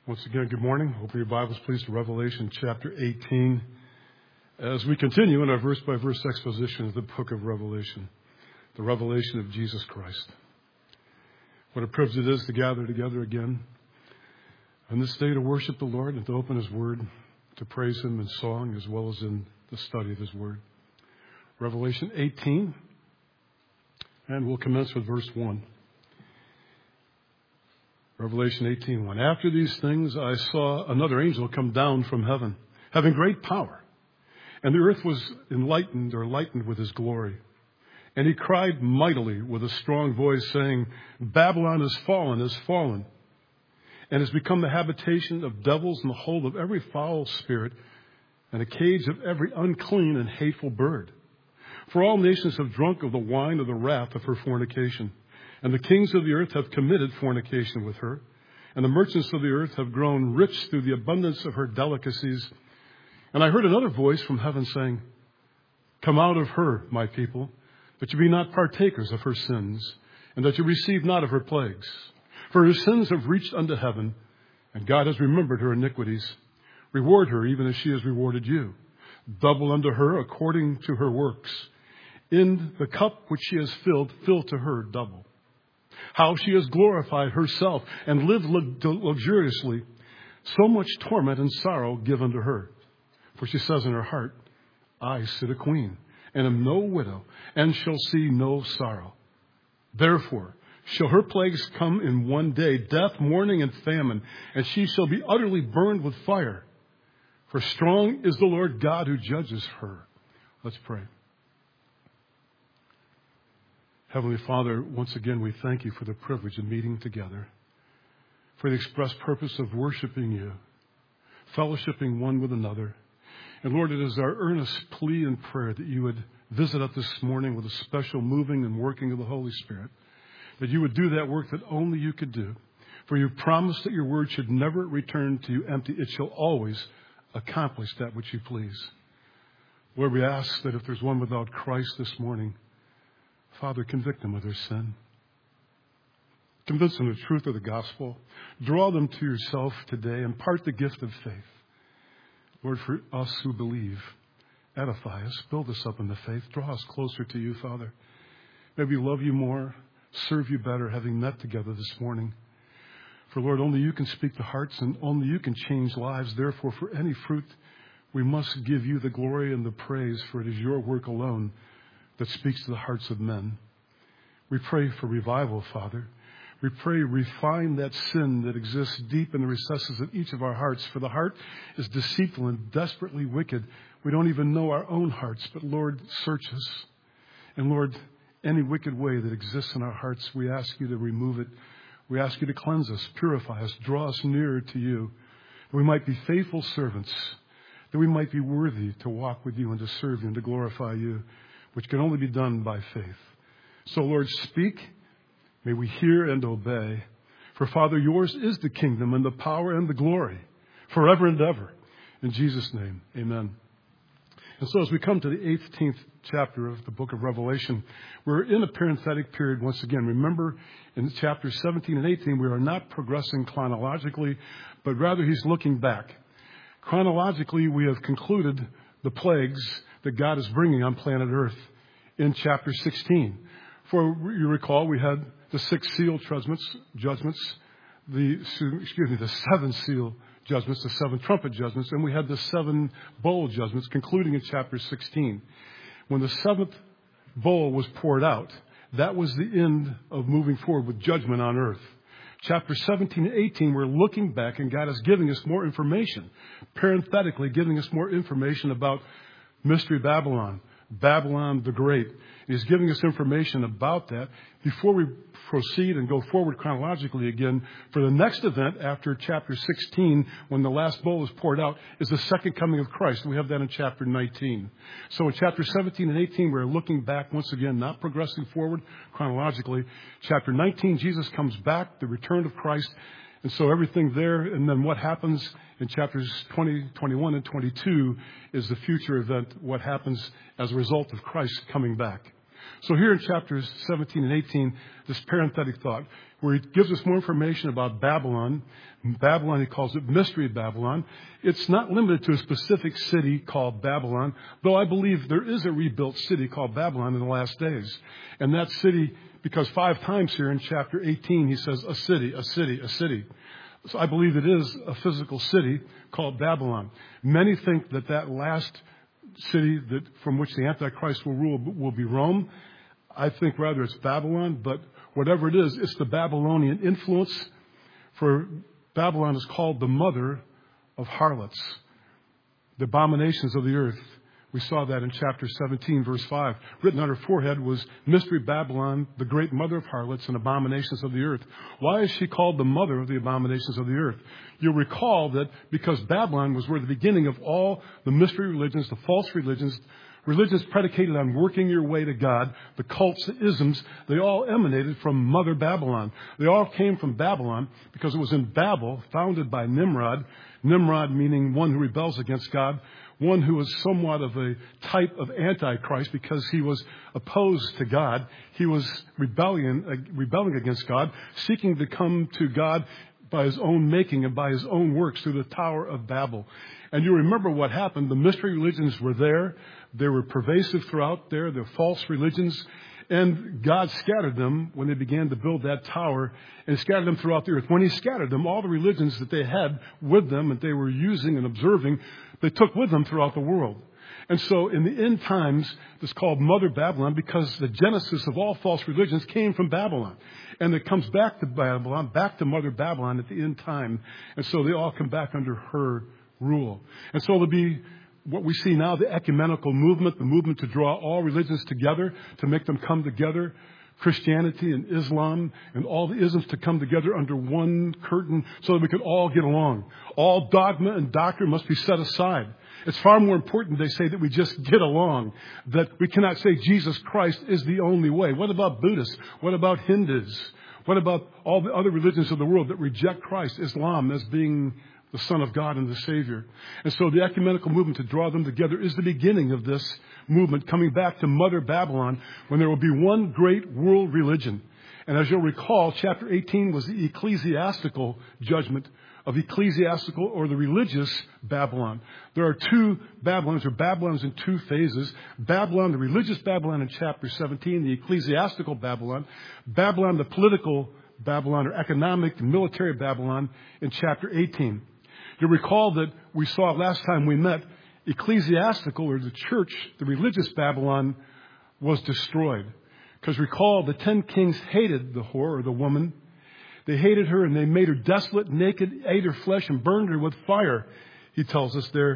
Once again, good morning. Open your Bibles, please, to Revelation chapter 18. As we continue in our verse-by-verse exposition of the book of Revelation, the revelation of Jesus Christ. What a privilege it is to gather together again on this day to worship the Lord and to open His Word, to praise Him in song as well as in the study of His Word. Revelation 18, and we'll commence with verse 1. Revelation 18:1. After these things I saw another angel come down from heaven, having great power, and the earth was lightened with his glory. And he cried mightily with a strong voice, saying, Babylon is fallen, and has become the habitation of devils and the hold of every foul spirit, and a cage of every unclean and hateful bird. For all nations have drunk of the wine of the wrath of her fornication. And the kings of the earth have committed fornication with her. And the merchants of the earth have grown rich through the abundance of her delicacies. And I heard another voice from heaven saying, Come out of her, my people, that you be not partakers of her sins, and that you receive not of her plagues. For her sins have reached unto heaven, and God has remembered her iniquities. Reward her even as she has rewarded you. Double unto her according to her works. In the cup which she has filled, fill to her double. How she has glorified herself and lived luxuriously, so much torment and sorrow give unto her. For she says in her heart, I sit a queen, and am no widow, and shall see no sorrow. Therefore shall her plagues come in one day, death, mourning, and famine, and she shall be utterly burned with fire. For strong is the Lord God who judges her. Let's pray. Heavenly Father, once again we thank you for the privilege of meeting together, for the express purpose of worshiping you, fellowshipping one with another. And Lord, it is our earnest plea and prayer that you would visit us this morning with a special moving and working of the Holy Spirit, that you would do that work that only you could do. For you promised that your word should never return to you empty. It shall always accomplish that which you please. Lord, we ask that if there's one without Christ this morning, Father, convict them of their sin. Convince them of the truth of the gospel. Draw them to yourself today. Impart the gift of faith. Lord, for us who believe, edify us. Build us up in the faith. Draw us closer to you, Father. May we love you more, serve you better, having met together this morning. For, Lord, only you can speak to hearts and only you can change lives. Therefore, for any fruit, we must give you the glory and the praise, for it is your work alone that speaks to the hearts of men. We pray for revival, Father. We pray refine that sin that exists deep in the recesses of each of our hearts. For the heart is deceitful and desperately wicked. We don't even know our own hearts. But Lord, search us. And Lord, any wicked way that exists in our hearts, we ask you to remove it. We ask you to cleanse us, purify us, draw us nearer to you. That we might be faithful servants. That we might be worthy to walk with you and to serve you and to glorify you, which can only be done by faith. So, Lord, speak. May we hear and obey. For, Father, yours is the kingdom and the power and the glory forever and ever. In Jesus' name, amen. And so as we come to the 18th chapter of the book of Revelation, we're in a parenthetic period once again. Remember, in chapters 17 and 18, we are not progressing chronologically, but rather he's looking back. Chronologically, we have concluded the plagues that God is bringing on planet Earth in chapter 16. For you recall, we had the 6 seal judgments, the 7 seal judgments, the 7 trumpet judgments, and we had the 7 bowl judgments concluding in chapter 16. When the 7th bowl was poured out, that was the end of moving forward with judgment on earth. Chapter 17 and 18, we're looking back, and God is giving us more information, parenthetically giving us more information about Mystery Babylon, Babylon the Great. He's giving us information about that. Before we proceed and go forward chronologically again, for the next event after chapter 16, when the last bowl is poured out, is the second coming of Christ. We have that in chapter 19. So in chapter 17 and 18, we're looking back once again, not progressing forward chronologically. Chapter 19, Jesus comes back, the return of Christ. And so everything there, and then what happens in chapters 20, 21, and 22 is the future event, what happens as a result of Christ coming back. So here in chapters 17 and 18, this parenthetic thought, where he gives us more information about Babylon. Babylon, he calls it Mystery Babylon. It's not limited to a specific city called Babylon, though I believe there is a rebuilt city called Babylon in the last days. And that city, because 5 times here in chapter 18, he says a city, a city, a city. So I believe it is a physical city called Babylon. Many think that that last city that from which the Antichrist will rule will be Rome. I think rather it's Babylon, but whatever it is, it's the Babylonian influence. For Babylon is called the mother of harlots, the abominations of the earth. We saw that in chapter 17, verse 5. Written on her forehead was Mystery Babylon, the great mother of harlots and abominations of the earth. Why is she called the mother of the abominations of the earth? You'll recall that because Babylon was where the beginning of all the mystery religions, the false religions predicated on working your way to God, the cults, the isms, they all emanated from Mother Babylon. They all came from Babylon because it was in Babel, founded by Nimrod. Nimrod meaning one who rebels against God, one who was somewhat of a type of Antichrist because he was opposed to God. He was rebelling against God, seeking to come to God by his own making and by his own works through the Tower of Babel. And you remember what happened. The mystery religions were there. They were pervasive throughout there. They're false religions. And God scattered them when they began to build that tower and scattered them throughout the earth. When he scattered them, all the religions that they had with them and they were using and observing, they took with them throughout the world. And so in the end times, it's called Mother Babylon because the genesis of all false religions came from Babylon. And it comes back to Babylon, back to Mother Babylon at the end time. And so they all come back under her rule. And so there'll be what we see now, the ecumenical movement, the movement to draw all religions together, to make them come together, Christianity and Islam and all the isms to come together under one curtain so that we could all get along. All dogma and doctrine must be set aside. It's far more important, they say, that we just get along, that we cannot say Jesus Christ is the only way. What about Buddhists? What about Hindus? What about all the other religions of the world that reject Christ, Islam, as being the Son of God and the Savior? And so the ecumenical movement to draw them together is the beginning of this movement coming back to Mother Babylon when there will be one great world religion. And as you'll recall, chapter 18 was the ecclesiastical judgment of ecclesiastical or the religious Babylon. There are 2 Babylons, or Babylons in 2 phases. Babylon, the religious Babylon in chapter 17, the ecclesiastical Babylon. Babylon, the political Babylon, or economic and military Babylon in chapter 18. You'll recall that we saw last time we met, ecclesiastical, or the church, the religious Babylon, was destroyed. Because recall, the 10 kings hated the whore, or the woman. They hated her and they made her desolate, naked, ate her flesh and burned her with fire. He tells us there.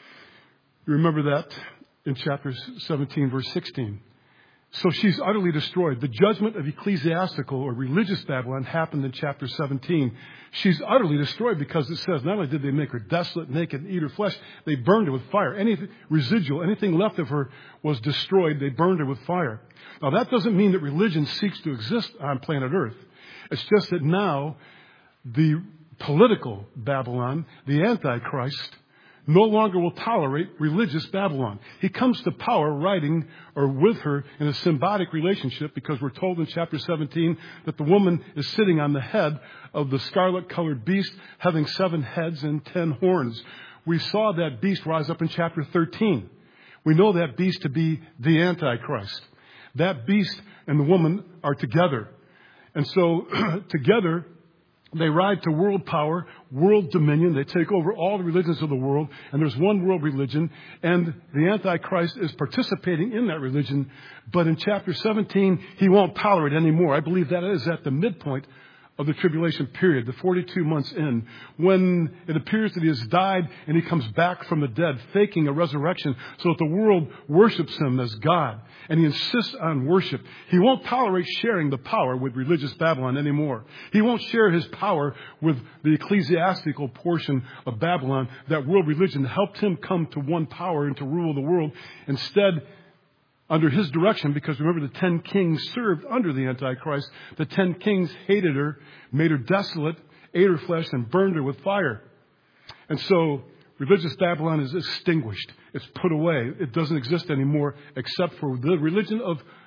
You remember that in chapter 17, verse 16. So she's utterly destroyed. The judgment of ecclesiastical or religious Babylon happened in chapter 17. She's utterly destroyed because it says not only did they make her desolate, naked, and eat her flesh, they burned her with fire. Anything residual, anything left of her was destroyed. They burned her with fire. Now that doesn't mean that religion ceased to exist on planet Earth. It's just that now the political Babylon, the Antichrist, no longer will tolerate religious Babylon. He comes to power riding or with her in a symbiotic relationship because we're told in chapter 17 that the woman is sitting on the head of the scarlet-colored beast having 7 heads and 10 horns. We saw that beast rise up in chapter 13. We know that beast to be the Antichrist. That beast and the woman are together. And so together, they ride to world power, world dominion. They take over all the religions of the world, and there's one world religion, and the Antichrist is participating in that religion. But in chapter 17, he won't tolerate it anymore. I believe that is at the midpoint of the tribulation period, the 42 months in, when it appears that he has died and he comes back from the dead, faking a resurrection so that the world worships him as God. And he insists on worship. He won't tolerate sharing the power with religious Babylon anymore. He won't share his power with the ecclesiastical portion of Babylon. That world religion helped him come to one power and to rule the world. Instead, under his direction, because remember the 10 kings served under the Antichrist. The 10 kings hated her, made her desolate, ate her flesh, and burned her with fire. And so religious Babylon is extinguished. It's put away. It doesn't exist anymore except for the religion of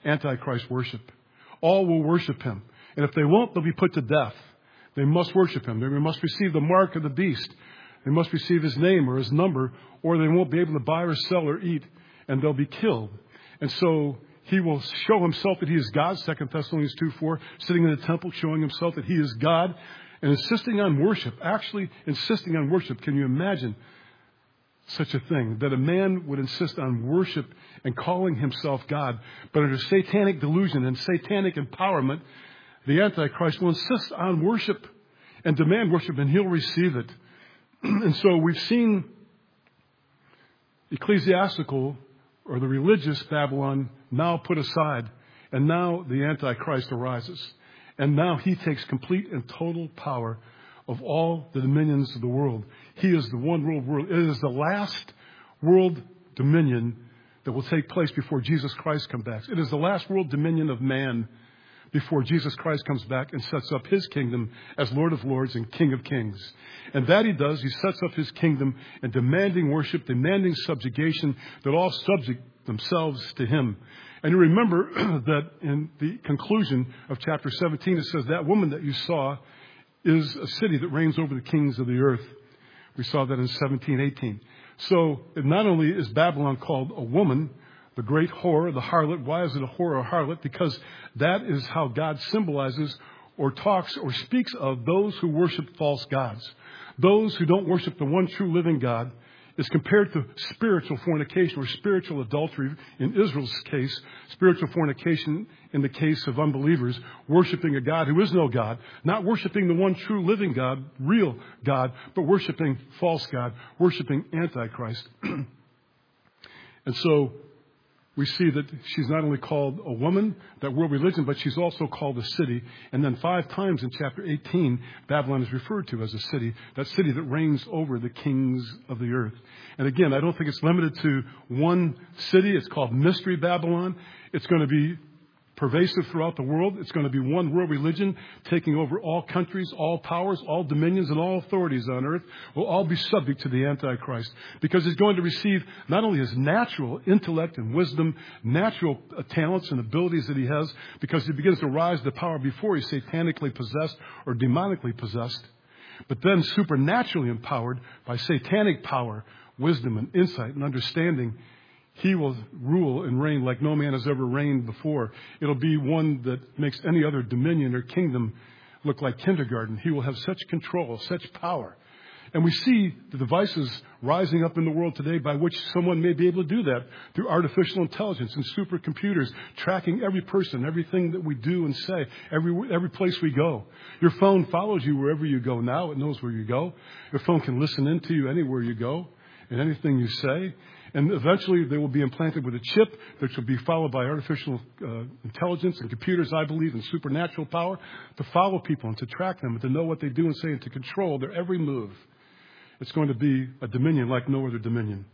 Antichrist worship. All will worship him. And if they won't, they'll be put to death. They must worship him. They must receive the mark of the beast. They must receive his name or his number, or they won't be able to buy or sell or eat, and they'll be killed. And so he will show himself that he is God, 2 Thessalonians 2:4, sitting in the temple, showing himself that he is God, and insisting on worship, actually insisting on worship. Can you imagine such a thing, that a man would insist on worship and calling himself God, but under satanic delusion and satanic empowerment, the Antichrist will insist on worship and demand worship, and he'll receive it. And so we've seen ecclesiastical or the religious Babylon now put aside, and now the Antichrist arises. And now he takes complete and total power of all the dominions of the world. He is the one world world. It is the last world dominion that will take place before Jesus Christ comes back. It is the last world dominion of man before Jesus Christ comes back and sets up his kingdom as Lord of Lords and King of Kings. And that he does. He sets up his kingdom and demanding worship, demanding subjugation, that all subject themselves to him. And you remember that in the conclusion of chapter 17, it says that woman that you saw is a city that reigns over the kings of the earth. We saw that in 17:18. So not only is Babylon called a woman, the great whore, the harlot. Why is it a whore or a harlot? Because that is how God symbolizes or talks or speaks of those who worship false gods. Those who don't worship the one true living God is compared to spiritual fornication or spiritual adultery in Israel's case, spiritual fornication in the case of unbelievers, worshiping a God who is no God, not worshiping the one true living God, real God, but worshiping false God, worshiping Antichrist. And so we see that she's not only called a woman, that world religion, but she's also called a city. And then 5 times in chapter 18, Babylon is referred to as a city, that city that reigns over the kings of the earth. And again, I don't think it's limited to one city. It's called Mystery Babylon. It's going to be pervasive throughout the world. It's going to be one world religion taking over all countries, all powers, all dominions, and all authorities on earth will all be subject to the Antichrist, because he's going to receive not only his natural intellect and wisdom, natural talents and abilities that he has, because he begins to rise to power before he's satanically possessed or demonically possessed, but then supernaturally empowered by satanic power, wisdom, and insight and understanding. He will rule and reign like no man has ever reigned before. It'll be one that makes any other dominion or kingdom look like kindergarten. He will have such control, such power. And we see the devices rising up in the world today by which someone may be able to do that through artificial intelligence and supercomputers, tracking every person, everything that we do and say, every place we go. Your phone follows you wherever you go now. It knows where you go. Your phone can listen into you anywhere you go and anything you say. And eventually they will be implanted with a chip that will be followed by artificial intelligence and computers, I believe, and supernatural power to follow people and to track them and to know what they do and say and to control their every move. It's going to be a dominion like no other dominion.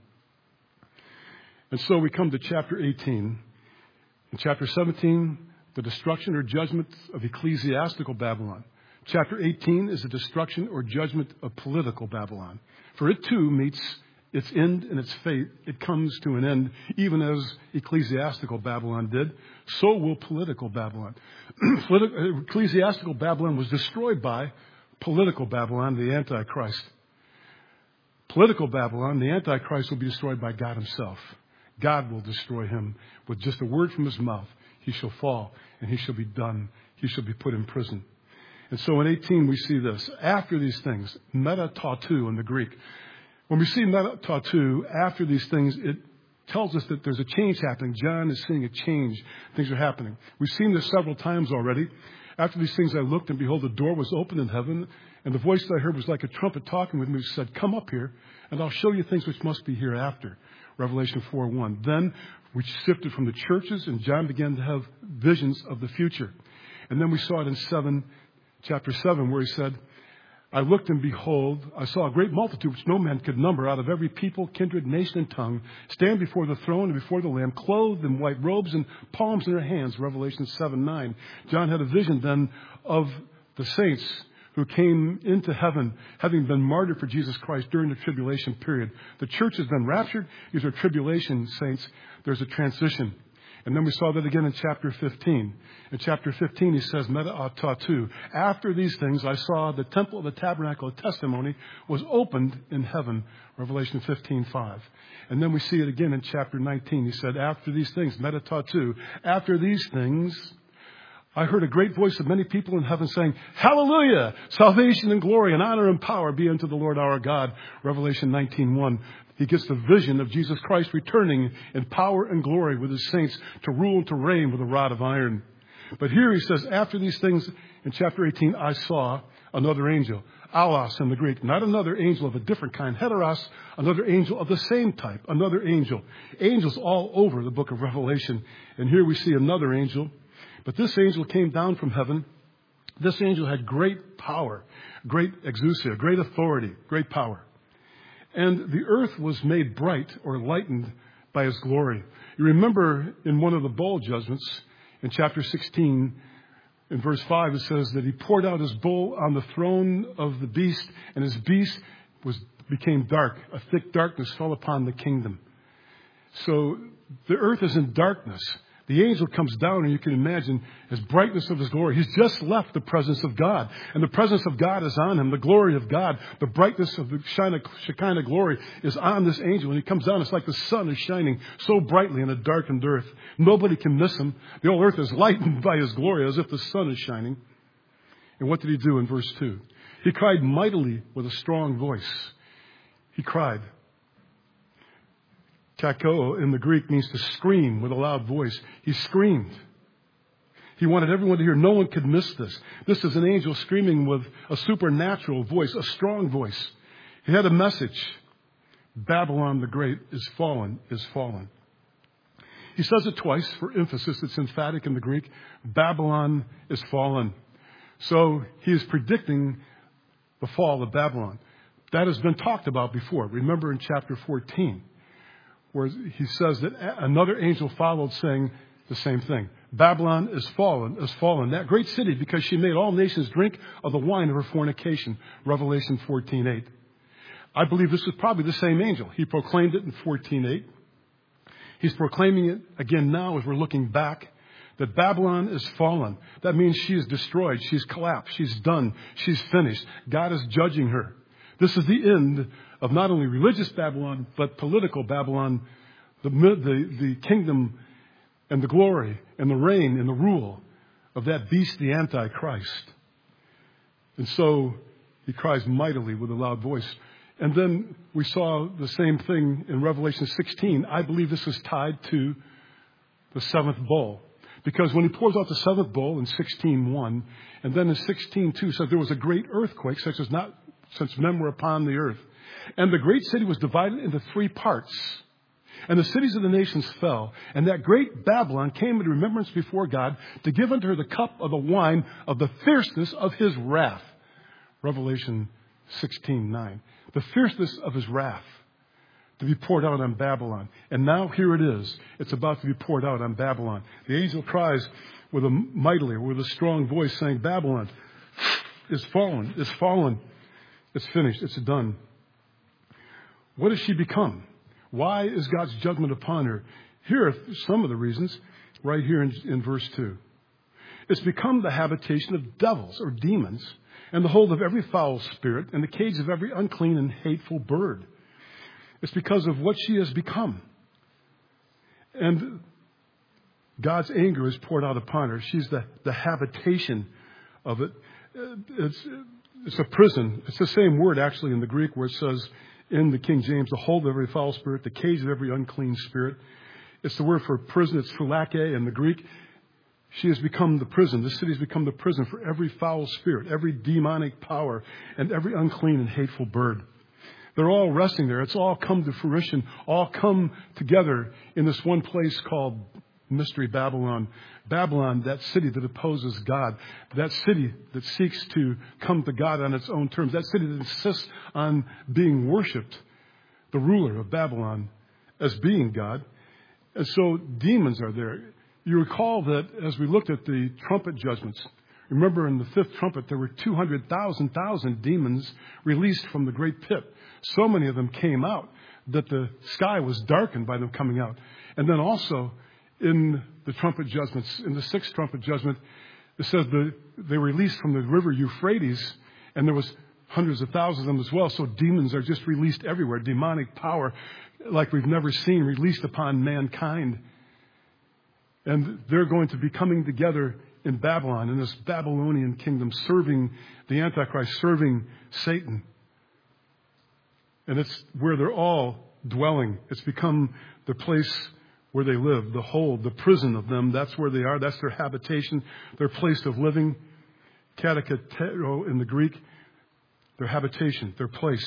And so we come to chapter 18. In chapter 17, the destruction or judgment of ecclesiastical Babylon. Chapter 18 is the destruction or judgment of political Babylon. For it too meets its end and its fate. It comes to an end, even as ecclesiastical Babylon did. So will political Babylon. Ecclesiastical Babylon was destroyed by political Babylon, the Antichrist. Political Babylon, the Antichrist, will be destroyed by God himself. God will destroy him with just a word from his mouth. He shall fall and he shall be done. He shall be put in prison. And so in 18 we see this. After these things, meta tautou in the Greek. When we see meta tautou, after these things, it tells us that there's a change happening. John is seeing a change. Things are happening. We've seen this several times already. After these things I looked, and behold, the door was opened in heaven, and the voice that I heard was like a trumpet talking with me, which said, "Come up here, and I'll show you things which must be hereafter." Revelation 4:1. Then we sifted from the churches, and John began to have visions of the future. And then we saw it in chapter 7, where he said, "I looked, and behold, I saw a great multitude which no man could number, out of every people, kindred, nation, and tongue, stand before the throne and before the Lamb, clothed in white robes and palms in their hands." Revelation 7:9. John had a vision then of the saints who came into heaven, having been martyred for Jesus Christ during the tribulation period. The church has been raptured. These are tribulation saints. There's a transition. And then we saw that again in chapter 15. In chapter 15, he says, meta atatu. After these things, I saw the temple of the tabernacle of testimony was opened in heaven. Revelation 15:5. And then we see it again in chapter 19. He said, after these things, meta atatu. After these things, I heard a great voice of many people in heaven saying, Hallelujah! Salvation and glory and honor and power be unto the Lord our God. Revelation 19:1. He gets the vision of Jesus Christ returning in power and glory with his saints to rule and to reign with a rod of iron. But here he says, after these things, in chapter 18, I saw another angel. Allos in the Greek. Not another angel of a different kind. Heteros, another angel of the same type. Another angel. Angels all over the book of Revelation. And here we see another angel. But this angel came down from heaven. This angel had great power, great exousia, great authority, great power. And the earth was made bright or lightened by his glory. You remember in one of the bowl judgments, in chapter 16, in verse 5, it says that he poured out his bowl on the throne of the beast, and his beast became dark. A thick darkness fell upon the kingdom. So the earth is in darkness. The angel comes down, and you can imagine his brightness of his glory. He's just left the presence of God, and the presence of God is on him. The glory of God, the brightness of the Shekinah glory is on this angel. When he comes down, it's like the sun is shining so brightly in a darkened earth. Nobody can miss him. The whole earth is lightened by his glory as if the sun is shining. And what did he do in verse 2? He cried mightily with a strong voice. He cried. Kakao in the Greek means to scream with a loud voice. He screamed. He wanted everyone to hear. No one could miss this. This is an angel screaming with a supernatural voice, a strong voice. He had a message. Babylon the Great is fallen, is fallen. He says it twice for emphasis. It's emphatic in the Greek. Babylon is fallen. So he is predicting the fall of Babylon. That has been talked about before. Remember in chapter 14. Where he says that another angel followed saying the same thing. Babylon is fallen, that great city, because she made all nations drink of the wine of her fornication. Revelation 14:8. I believe this is probably the same angel. He proclaimed it in 14:8. He's proclaiming it again now as we're looking back, that Babylon is fallen. That means she is destroyed. She's collapsed. She's done. She's finished. God is judging her. This is the end of not only religious Babylon, but political Babylon, the kingdom and the glory and the reign and the rule of that beast, the Antichrist. And so he cries mightily with a loud voice. And then we saw the same thing in Revelation 16. I believe this is tied to the seventh bowl. Because when he pours out the seventh bowl in 16:1, and then in 16:2 says there was a great earthquake, such as not since men were upon the earth. And the great city was divided into 3 parts. And the cities of the nations fell. And that great Babylon came into remembrance before God to give unto her the cup of the wine of the fierceness of his wrath. Revelation 16:9. The fierceness of his wrath to be poured out on Babylon. And now here it is. It's about to be poured out on Babylon. The angel cries with a mightily, with a strong voice saying, Babylon is fallen, is fallen. It's finished. It's done. What has she become? Why is God's judgment upon her? Here are some of the reasons right here in verse 2. It's become the habitation of devils or demons and the hold of every foul spirit and the cage of every unclean and hateful bird. It's because of what she has become. And God's anger is poured out upon her. She's the habitation of it. It's a prison. It's the same word actually in the Greek where it says in the King James, the hold of every foul spirit, the cage of every unclean spirit. It's the word for prison. It's phylake in the Greek. She has become the prison. This city has become the prison for every foul spirit, every demonic power, and every unclean and hateful bird. They're all resting there. It's all come to fruition, all come together in this one place called Mystery Babylon. Babylon, that city that opposes God. That city that seeks to come to God on its own terms. That city that insists on being worshipped. The ruler of Babylon as being God. And so demons are there. You recall that as we looked at the trumpet judgments, remember in the fifth trumpet there were 200,000 demons released from the great pit. So many of them came out that the sky was darkened by them coming out. And then also in the trumpet judgments. In the sixth trumpet judgment, it says they were released from the river Euphrates, and there was hundreds of thousands of them as well. So demons are just released everywhere. Demonic power like we've never seen released upon mankind. And they're going to be coming together in Babylon, in this Babylonian kingdom, serving the Antichrist, serving Satan. And it's where they're all dwelling. It's become the place where they live, the hold, the prison of them. That's where they are. That's their habitation, their place of living. Katakatero in the Greek, their habitation, their place.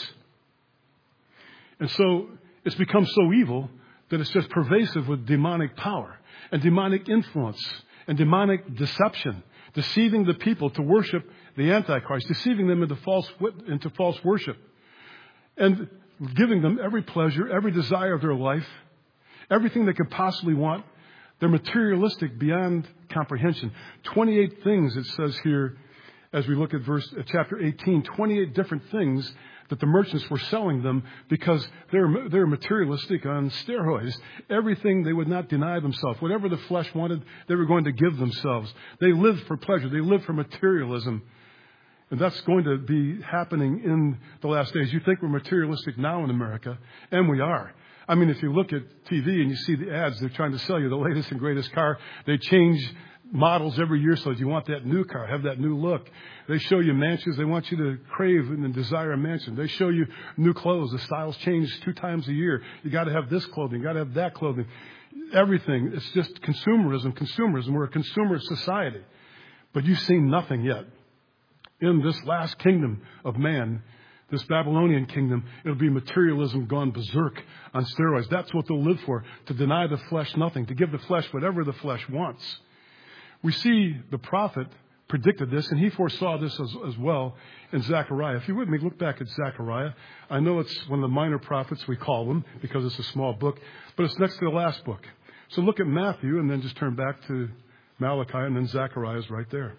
And so it's become so evil that it's just pervasive with demonic power and demonic influence and demonic deception, deceiving the people to worship the Antichrist, deceiving them into false worship, and giving them every pleasure, every desire of their life, everything they could possibly want. They're materialistic beyond comprehension. 28 things, it says here, as we look at chapter 18, 28 different things that the merchants were selling them because they're materialistic on steroids. Everything they would not deny themselves. Whatever the flesh wanted, they were going to give themselves. They lived for pleasure. They lived for materialism. And that's going to be happening in the last days. You think we're materialistic now in America, and we are. I mean, if you look at TV and you see the ads, they're trying to sell you the latest and greatest car. They change models every year so that you want that new car, have that new look. They show you mansions. They want you to crave and desire a mansion. They show you new clothes. The styles change 2 times a year. You got to have this clothing. You got to have that clothing. Everything. It's just consumerism. We're a consumer society. But you've seen nothing yet. In this last kingdom of man, this Babylonian kingdom, it'll be materialism gone berserk on steroids. That's what they'll live for, to deny the flesh nothing, to give the flesh whatever the flesh wants. We see the prophet predicted this, and he foresaw this as well in Zechariah. If you would, look back at Zechariah. I know it's one of the minor prophets, we call them, because it's a small book, but it's next to the last book. So look at Matthew, and then just turn back to Malachi, and then Zechariah is right there.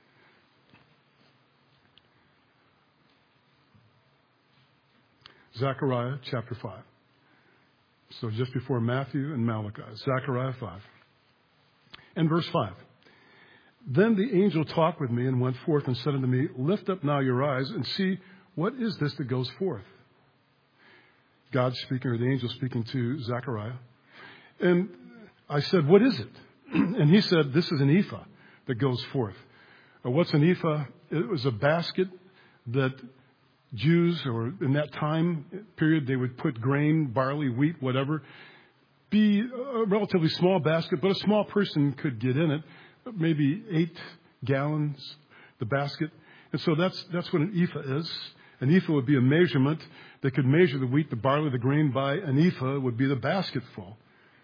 Zechariah chapter 5. So just before Matthew and Malachi, Zechariah 5. And verse 5. Then the angel talked with me and went forth and said unto me, lift up now your eyes and see what is this that goes forth. God speaking, or the angel speaking to Zechariah. And I said, what is it? And he said, this is an ephah that goes forth. What's an ephah? It was a basket that Jews, or in that time period, they would put grain, barley, wheat, whatever. Be a relatively small basket, but a small person could get in it. Maybe 8 gallons, the basket. And so that's what an ephah is. An ephah would be a measurement. They could measure the wheat, the barley, the grain by an ephah would be the basket full.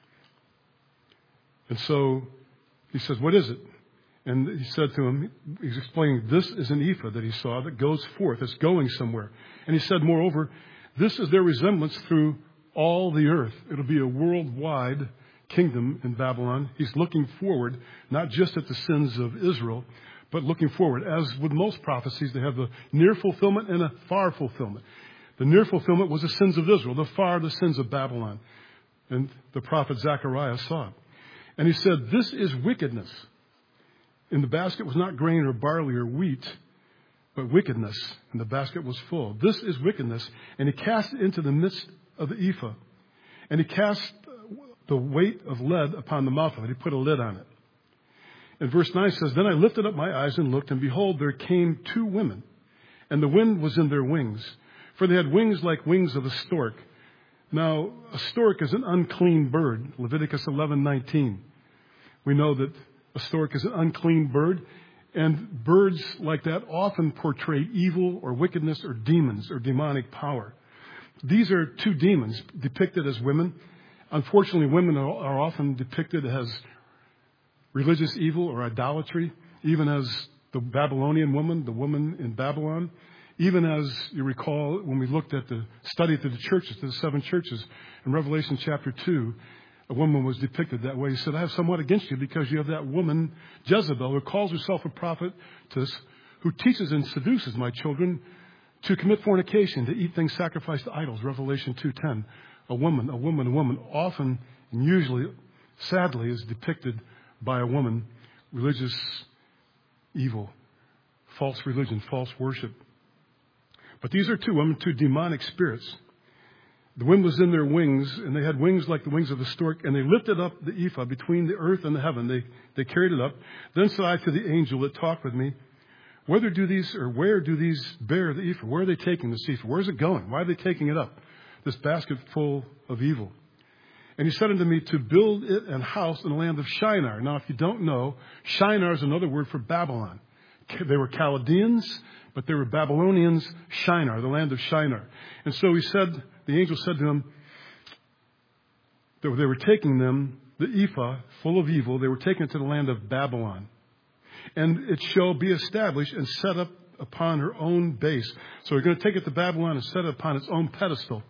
And so he says, what is it? And he said to him, he's explaining, this is an ephah that he saw that goes forth. It's going somewhere. And he said, moreover, this is their resemblance through all the earth. It'll be a worldwide kingdom in Babylon. He's looking forward, not just at the sins of Israel, but looking forward. As with most prophecies, they have the near fulfillment and a far fulfillment. The near fulfillment was the sins of Israel, the far, the sins of Babylon. And the prophet Zechariah saw it. And he said, this is wickedness. In the basket was not grain or barley or wheat, but wickedness. And the basket was full. This is wickedness. And he cast it into the midst of the ephah. And he cast the weight of lead upon the mouth of it. He put a lid on it. And verse 9 says, then I lifted up my eyes and looked, and behold, there came 2 women, and the wind was in their wings, for they had wings like wings of a stork. Now, a stork is an unclean bird. Leviticus 11:19. We know that a stork is an unclean bird, and birds like that often portray evil or wickedness or demons or demonic power. These are 2 demons depicted as women. Unfortunately, women are often depicted as religious evil or idolatry, even as the Babylonian woman, the woman in Babylon. Even as you recall, when we looked at the study to the churches, to the 7 churches, in Revelation chapter 2, a woman was depicted that way. He said, I have somewhat against you because you have that woman, Jezebel, who calls herself a prophetess, who teaches and seduces my children to commit fornication, to eat things sacrificed to idols. Revelation 2:10. A woman, often and usually sadly, is depicted by a woman, religious evil, false religion, false worship. But these are two women, two demonic spirits. The wind was in their wings, and they had wings like the wings of a stork, and they lifted up the ephah between the earth and the heaven. They carried it up. Then said I to the angel that talked with me, where do these bear the ephah? Where are they taking this ephah? Where is it going? Why are they taking it up? This basket full of evil. And he said unto me to build it an house in the land of Shinar. Now, if you don't know, Shinar is another word for Babylon. They were Chaldeans, but they were Babylonians, Shinar, the land of Shinar. And so the angel said to him, that they were taking them, the ephah, full of evil, they were taking it to the land of Babylon. And it shall be established and set up upon her own base. So they're going to take it to Babylon and set it upon its own pedestal.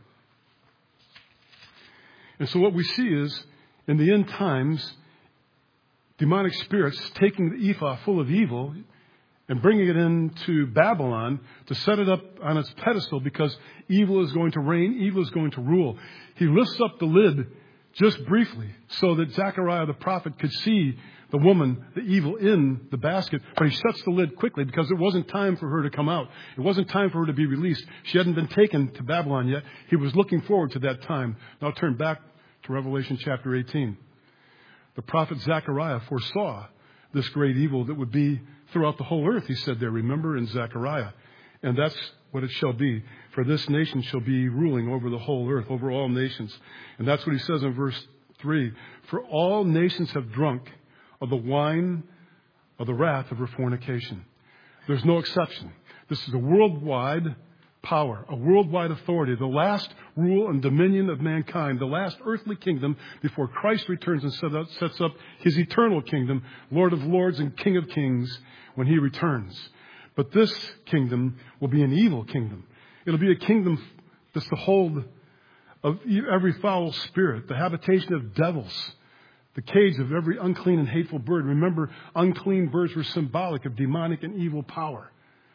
And so what we see is, in the end times, demonic spirits taking the ephah full of evil and bringing it into Babylon to set it up on its pedestal because evil is going to reign, evil is going to rule. He lifts up the lid just briefly so that Zechariah the prophet could see the woman, the evil, in the basket. But he shuts the lid quickly because it wasn't time for her to come out. It wasn't time for her to be released. She hadn't been taken to Babylon yet. He was looking forward to that time. Now turn back to Revelation chapter 18. The prophet Zechariah foresaw this great evil that would be throughout the whole earth, he said there, remember, in Zechariah. And that's what it shall be. For this nation shall be ruling over the whole earth, over all nations. And that's what he says in verse 3. For all nations have drunk of the wine of the wrath of her fornication. There's no exception. This is a worldwide power, a worldwide authority, the last rule and dominion of mankind, the last earthly kingdom before Christ returns and sets up his eternal kingdom, Lord of lords and King of kings, when he returns. But this kingdom will be an evil kingdom. It'll be a kingdom that's the hold of every foul spirit, the habitation of devils, the cage of every unclean and hateful bird. Remember, unclean birds were symbolic of demonic and evil power.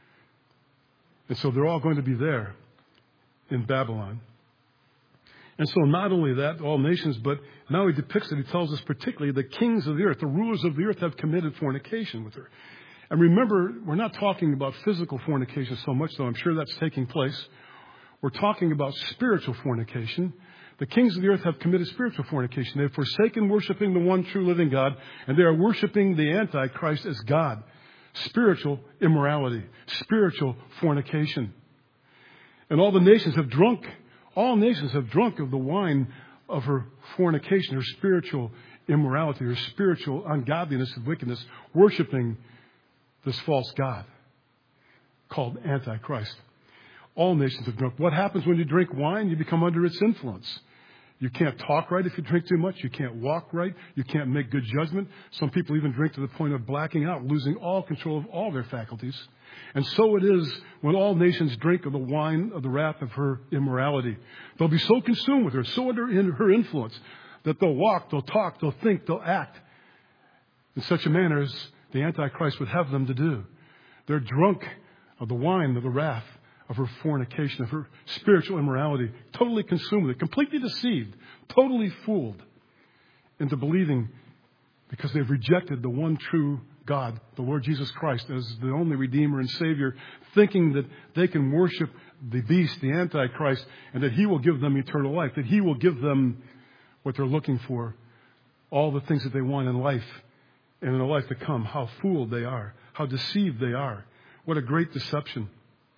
And so they're all going to be there in Babylon. And so not only that, all nations, but now he depicts it. He tells us particularly the kings of the earth, the rulers of the earth have committed fornication with her. And remember, we're not talking about physical fornication so much, though I'm sure that's taking place. We're talking about spiritual fornication. The kings of the earth have committed spiritual fornication. They've forsaken worshiping the one true living God, and they are worshiping the Antichrist as God. Spiritual immorality, spiritual fornication. And all nations have drunk of the wine of her fornication, her spiritual immorality, her spiritual ungodliness and wickedness, worshiping this false god called Antichrist. All nations have drunk. What happens when you drink wine? You become under its influence. You can't talk right if you drink too much. You can't walk right. You can't make good judgment. Some people even drink to the point of blacking out, losing all control of all their faculties. And so it is when all nations drink of the wine of the wrath of her immorality. They'll be so consumed with her, so under her influence, that they'll walk, they'll talk, they'll think, they'll act in such a manner as the Antichrist would have them to do. They're drunk of the wine of the wrath of her fornication, of her spiritual immorality, totally consumed with it, completely deceived, totally fooled into believing, because they've rejected the one true God, the Lord Jesus Christ, as the only Redeemer and Savior, thinking that they can worship the beast, the Antichrist, and that he will give them eternal life, that he will give them what they're looking for, all the things that they want in life and in the life to come. How fooled they are, how deceived they are. What a great deception.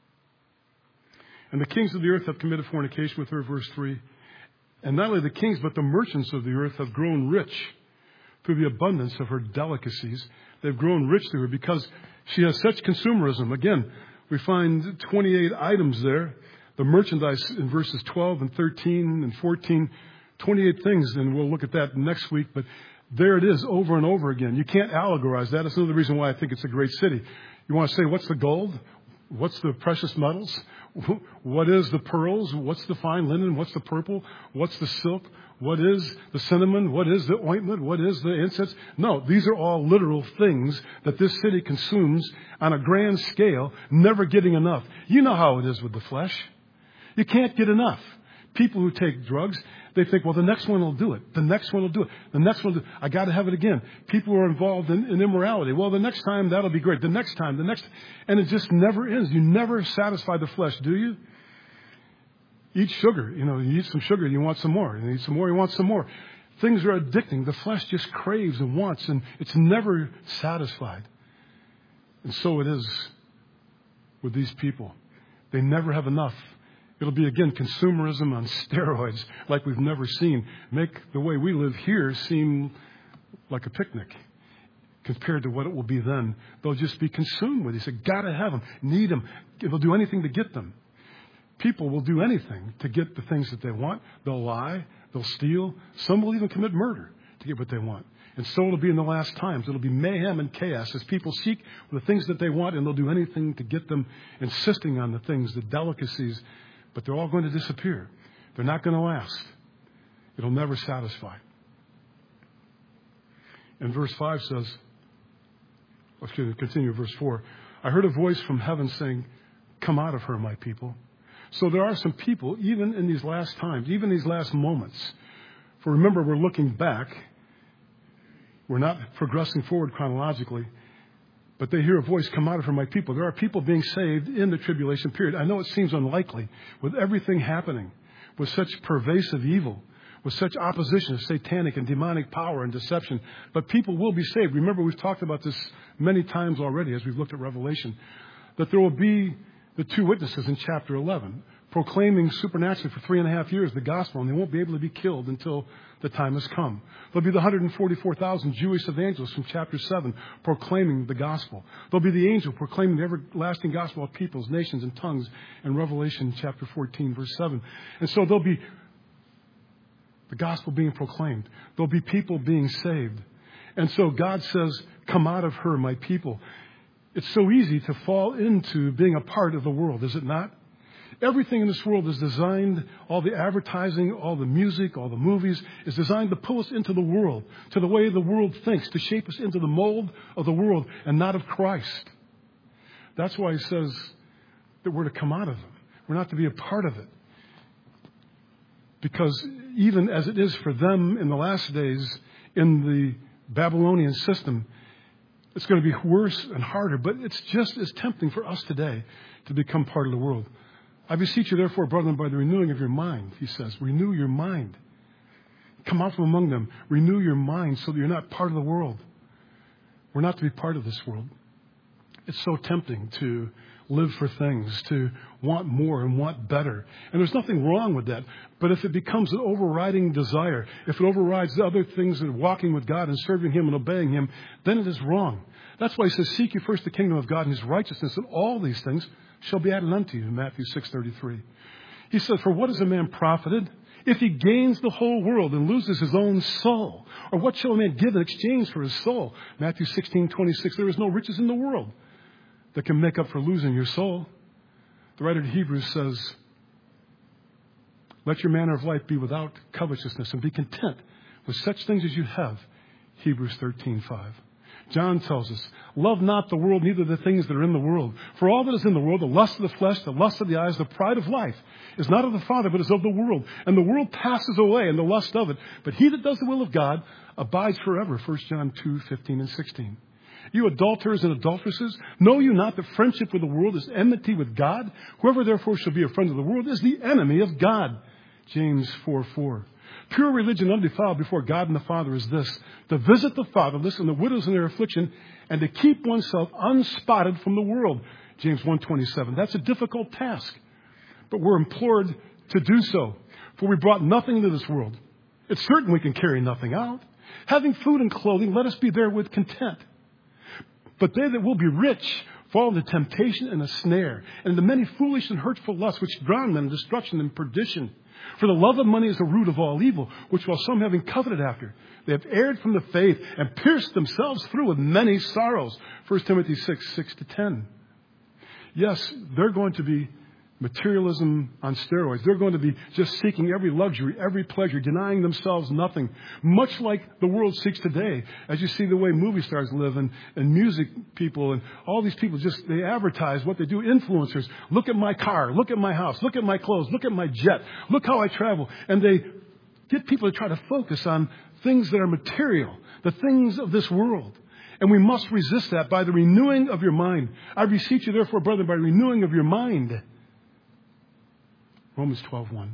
And the kings of the earth have committed fornication with her, verse 3. And not only the kings, but the merchants of the earth have grown rich through the abundance of her delicacies. They've grown rich through her because she has such consumerism. Again, we find 28 items there. The merchandise in verses 12 and 13 and 14, 28 things, and we'll look at that next week. But there it is over and over again. You can't allegorize that. That's another reason why I think it's a great city. You want to say, what's the gold? What's the precious metals? What is the pearls? What's the fine linen? What's the purple? What's the silk? What is the cinnamon? What is the ointment? What is the incense? No, these are all literal things that this city consumes on a grand scale, never getting enough. You know how it is with the flesh. You can't get enough. People who take drugs, they think, well, the next one will do it. The next one will do it. The next one will do it. I got to have it again. People who are involved in immorality. Well, the next time, that'll be great. The next time, and it just never ends. You never satisfy the flesh, do you? Eat sugar. You eat some sugar, you want some more. You eat some more, you want some more. Things are addicting. The flesh just craves and wants, and it's never satisfied. And so it is with these people. They never have enough. It'll be, again, consumerism on steroids like we've never seen. Make the way we live here seem like a picnic compared to what it will be then. They'll just be consumed with these. They got to have them, need them. They'll do anything to get them. People will do anything to get the things that they want. They'll lie. They'll steal. Some will even commit murder to get what they want. And so it'll be in the last times. It'll be mayhem and chaos as people seek the things that they want, and they'll do anything to get them, insisting on the things, the delicacies. But they're all going to disappear. They're not going to last. It'll never satisfy. And verse 5 says, continue verse 4. I heard a voice from heaven saying, come out of her, my people. So there are some people, even in these last times, even these last moments. For remember, we're looking back. We're not progressing forward chronologically. But they hear a voice, come out of her, my people. There are people being saved in the tribulation period. I know it seems unlikely with everything happening, with such pervasive evil, with such opposition of satanic and demonic power and deception. But people will be saved. Remember, we've talked about this many times already as we've looked at Revelation, that there will be the two witnesses in chapter 11, proclaiming supernaturally for 3.5 years the gospel, and they won't be able to be killed until the time has come. There'll be the 144,000 Jewish evangelists from chapter 7 proclaiming the gospel. There'll be the angel proclaiming the everlasting gospel of peoples, nations, and tongues in Revelation chapter 14, verse 7. And so there'll be the gospel being proclaimed. There'll be people being saved. And so God says, come out of her, my people. It's so easy to fall into being a part of the world, is it not? Everything in this world is designed, all the advertising, all the music, all the movies, is designed to pull us into the world, to the way the world thinks, to shape us into the mold of the world and not of Christ. That's why he says that we're to come out of it. We're not to be a part of it. Because even as it is for them in the last days in the Babylonian system, it's going to be worse and harder, but it's just as tempting for us today to become part of the world. I beseech you, therefore, brethren, by the renewing of your mind, he says, renew your mind. Come out from among them. Renew your mind so that you're not part of the world. We're not to be part of this world. It's so tempting to live for things, to want more and want better. And there's nothing wrong with that. But if it becomes an overriding desire, if it overrides the other things that are walking with God and serving Him and obeying Him, then it is wrong. That's why he says, seek ye first the kingdom of God and His righteousness, and all these things shall be added unto you in Matthew 6:33. He says, for what is a man profited if he gains the whole world and loses his own soul? Or what shall a man give in exchange for his soul? Matthew 16:26. There is no riches in the world that can make up for losing your soul. The writer to Hebrews says, let your manner of life be without covetousness and be content with such things as you have. Hebrews 13:5. John tells us, love not the world, neither the things that are in the world. For all that is in the world, the lust of the flesh, the lust of the eyes, the pride of life, is not of the Father, but is of the world. And the world passes away, and the lust of it. But he that does the will of God abides forever. 1 John 2:15 and 16. You adulterers and adulteresses, know you not that friendship with the world is enmity with God? Whoever therefore shall be a friend of the world is the enemy of God. James 4:4. Pure religion undefiled before God and the Father is this, to visit the fatherless and the widows in their affliction, and to keep oneself unspotted from the world. James 1:27. That's a difficult task, but we're implored to do so. For we brought nothing into this world. It's certain we can carry nothing out. Having food and clothing, let us be therewith content. But they that will be rich fall into temptation and a snare, and into many foolish and hurtful lusts, which drown men in destruction and perdition. For the love of money is the root of all evil, which while some having coveted after, they have erred from the faith and pierced themselves through with many sorrows. 1 Timothy 6:6-10. Yes, they're going to be Materialism on steroids. They're going to be just seeking every luxury, every pleasure, denying themselves nothing. Much like the world seeks today. As you see the way movie stars live and music people and all these people they advertise what they do. Influencers. Look at my car. Look at my house. Look at my clothes. Look at my jet. Look how I travel. And they get people to try to focus on things that are material. The things of this world. And we must resist that by the renewing of your mind. I beseech you therefore, brethren, by renewing of your mind. Romans 12:1.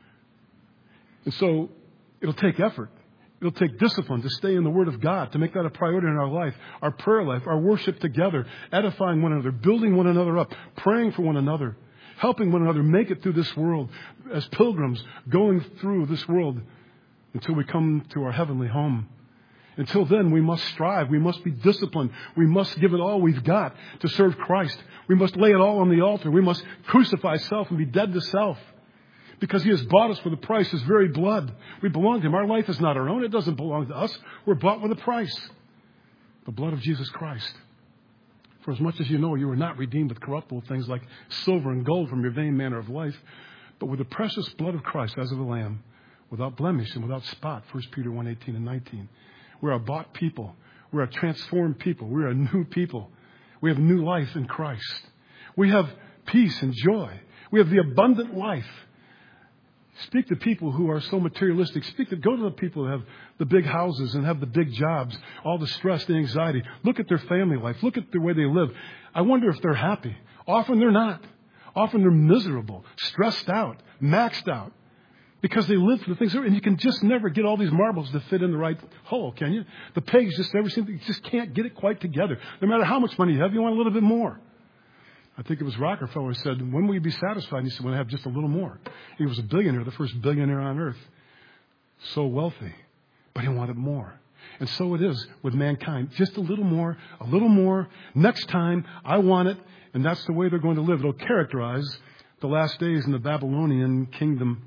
And so it'll take effort. It'll take discipline to stay in the Word of God, to make that a priority in our life, our prayer life, our worship together, edifying one another, building one another up, praying for one another, helping one another make it through this world as pilgrims going through this world until we come to our heavenly home. Until then, we must strive. We must be disciplined. We must give it all we've got to serve Christ. We must lay it all on the altar. We must crucify self and be dead to self. Because He has bought us with a price, His very blood. We belong to Him. Our life is not our own. It doesn't belong to us. We're bought with a price. The blood of Jesus Christ. For as much as you know, you were not redeemed with corruptible things like silver and gold from your vain manner of life, but with the precious blood of Christ as of a lamb, without blemish and without spot. 1 Peter 1:18 and 19. We're a bought people. We're a transformed people. We're a new people. We have new life in Christ. We have peace and joy. We have the abundant life. Speak to people who are so materialistic. Go to the people who have the big houses and have the big jobs, all the stress, the anxiety. Look at their family life. Look at the way they live. I wonder if they're happy. Often they're not. Often they're miserable, stressed out, maxed out. Because they live for the things, and you can just never get all these marbles to fit in the right hole, can you? The pegs you just can't get it quite together. No matter how much money you have, you want a little bit more. I think it was Rockefeller who said, when will you be satisfied? And he said, when I have just a little more. He was a billionaire, the first billionaire on earth. So wealthy. But he wanted more. And so it is with mankind. Just a little more, a little more. Next time, I want it. And that's the way they're going to live. It'll characterize the last days in the Babylonian kingdom.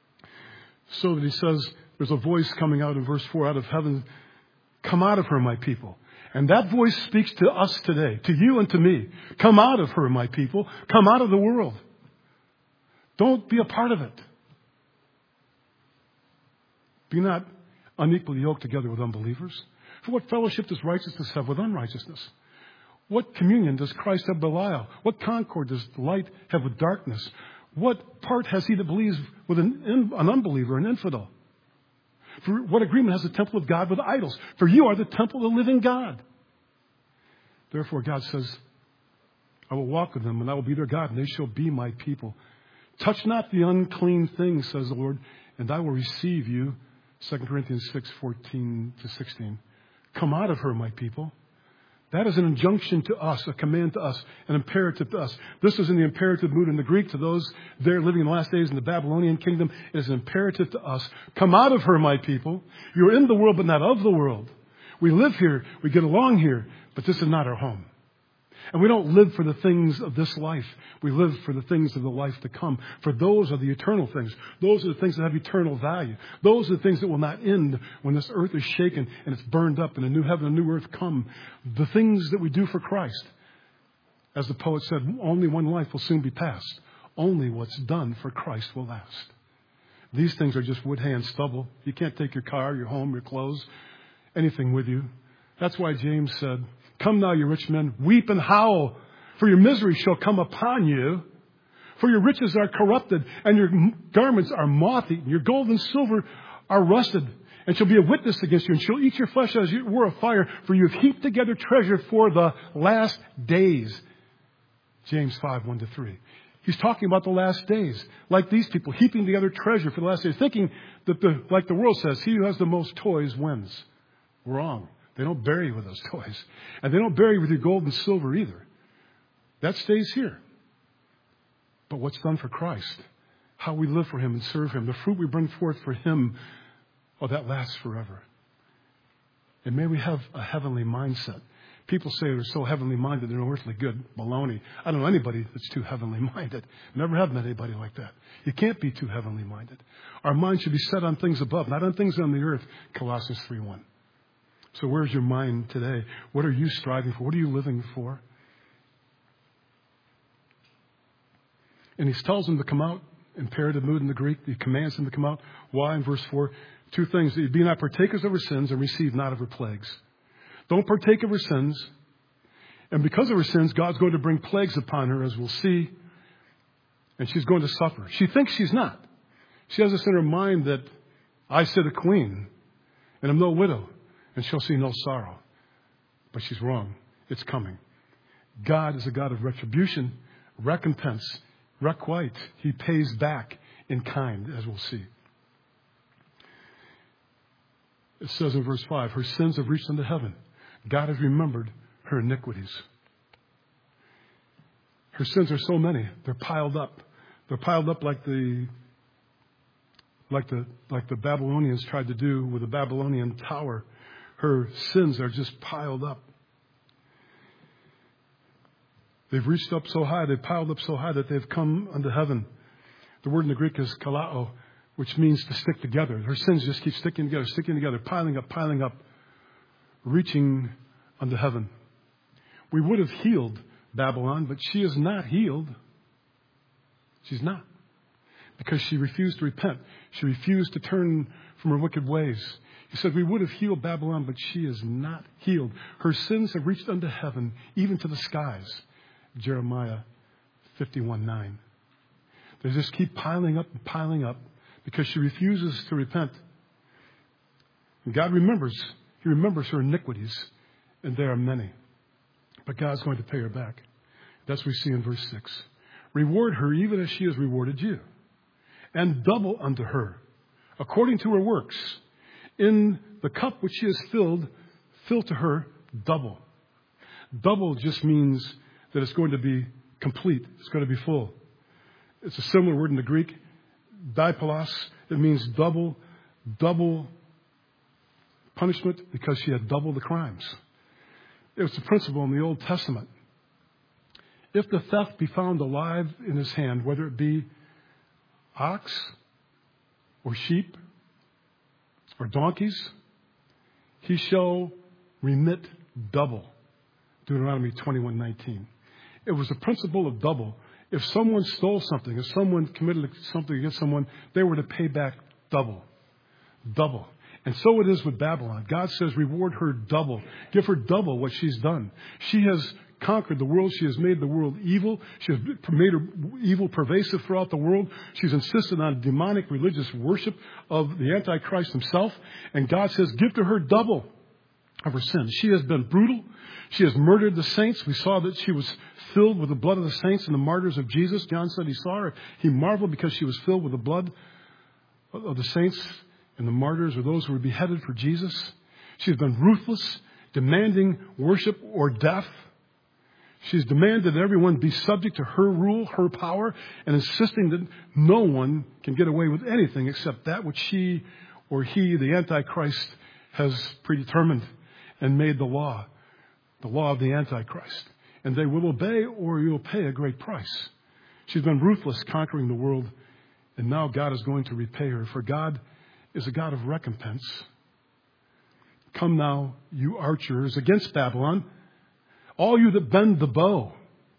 So that he says, there's a voice coming out in verse 4 out of heaven. Come out of her, my people. And that voice speaks to us today, to you and to me. Come out of her, my people. Come out of the world. Don't be a part of it. Be not unequally yoked together with unbelievers. For what fellowship does righteousness have with unrighteousness? What communion does Christ have with Belial? What concord does light have with darkness? What part has he that believes with an unbeliever, an infidel? For what agreement has the temple of God with idols? For you are the temple of the living God. Therefore, God says, I will walk with them, and I will be their God, and they shall be my people. Touch not the unclean thing, says the Lord, and I will receive you. 2 Corinthians 6:14-16. Come out of her, my people. That is an injunction to us, a command to us, an imperative to us. This is in the imperative mood in the Greek to those there living in the last days in the Babylonian kingdom. It is an imperative to us. Come out of her, my people. You're in the world, but not of the world. We live here. We get along here, but this is not our home. And we don't live for the things of this life. We live for the things of the life to come. For those are the eternal things. Those are the things that have eternal value. Those are the things that will not end when this earth is shaken and it's burned up and a new heaven and a new earth come. The things that we do for Christ. As the poet said, only one life will soon be passed. Only what's done for Christ will last. These things are just wood, hay, and stubble. You can't take your car, your home, your clothes, anything with you. That's why James said, come now, you rich men, weep and howl, for your misery shall come upon you. For your riches are corrupted, and your garments are moth-eaten. Your gold and silver are rusted, and shall be a witness against you, and shall eat your flesh as it were a fire. For you have heaped together treasure for the last days. James 5:1-3. He's talking about the last days, like these people, heaping together treasure for the last days, thinking that, like the world says, he who has the most toys wins. Wrong. They don't bury you with those toys. And they don't bury you with your gold and silver either. That stays here. But what's done for Christ, how we live for Him and serve Him, the fruit we bring forth for Him, oh, that lasts forever. And may we have a heavenly mindset. People say they're so heavenly minded, they're no earthly good. Baloney. I don't know anybody that's too heavenly minded. Never have met anybody like that. You can't be too heavenly minded. Our mind should be set on things above, not on things on the earth. Colossians 3:1. So where's your mind today? What are you striving for? What are you living for? And he tells them to come out, imperative mood in the Greek. He commands them to come out. Why? In verse 4, two things. Be not partakers of her sins and receive not of her plagues. Don't partake of her sins. And because of her sins, God's going to bring plagues upon her, as we'll see. And she's going to suffer. She thinks she's not. She has this in her mind that I sit a queen and I'm no widow and she'll see no sorrow. But she's wrong. It's coming. God is a God of retribution, recompense, requite. He pays back in kind, as we'll see. It says in verse 5, her sins have reached unto heaven. God has remembered her iniquities. Her sins are so many. They're piled up. They're piled up like the Babylonians tried to do with the Babylonian tower. Her sins are just piled up. They've reached up so high, they've piled up so high that they've come unto heaven. The word in the Greek is kalao, which means to stick together. Her sins just keep sticking together, piling up, reaching unto heaven. We would have healed Babylon, but she is not healed. She's not. Because she refused to repent. She refused to turn from her wicked ways. He said, we would have healed Babylon, but she is not healed. Her sins have reached unto heaven, even to the skies. Jeremiah 51:9. They just keep piling up because she refuses to repent. And God remembers. He remembers her iniquities, and they are many. But God's going to pay her back. That's what we see in verse 6. Reward her even as she has rewarded you, and double unto her, according to her works. In the cup which she has filled, fill to her double. Double just means that it's going to be complete. It's going to be full. It's a similar word in the Greek, diapolos. It means double punishment because she had double the crimes. It was the principle in the Old Testament. If the theft be found alive in his hand, whether it be ox or sheep or donkeys, he shall remit double. Deuteronomy 21:19. It was a principle of double. If someone stole something, if someone committed something against someone, they were to pay back double. Double. And so it is with Babylon. God says, reward her double. Give her double what she's done. She has conquered the world. She has made the world evil. She has made her evil pervasive throughout the world. She's insisted on demonic religious worship of the Antichrist himself. And God says, give to her double of her sins. She has been brutal. She has murdered the saints. We saw that she was filled with the blood of the saints and the martyrs of Jesus. John said he saw her. He marveled because she was filled with the blood of the saints and the martyrs, or those who were beheaded for Jesus. She has been ruthless, demanding worship or death. She's demanded that everyone be subject to her rule, her power, and insisting that no one can get away with anything except that which she or he, the Antichrist, has predetermined and made the law of the Antichrist. And they will obey, or you'll pay a great price. She's been ruthless, conquering the world, and now God is going to repay her. For God is a God of recompense. Come now, you archers, against Babylon, all you that bend the bow.